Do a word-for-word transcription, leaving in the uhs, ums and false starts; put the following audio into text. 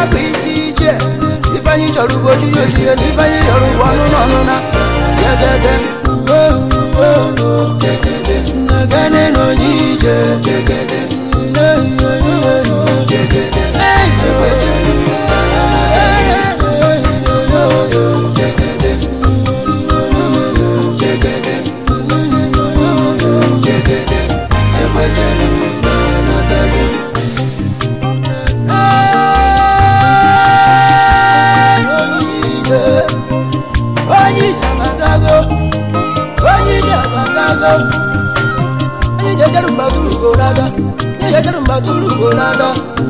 bụ isi ije ifeanyị chọrọ ugbo ji oji na ifeanyị chọrọ ugbo ọnụ n'ọnụ na jegede jegede nagane n'onye ije jegede jegede Ni jajaru mbaduru gorada, ni jajaru mbaduru gorada.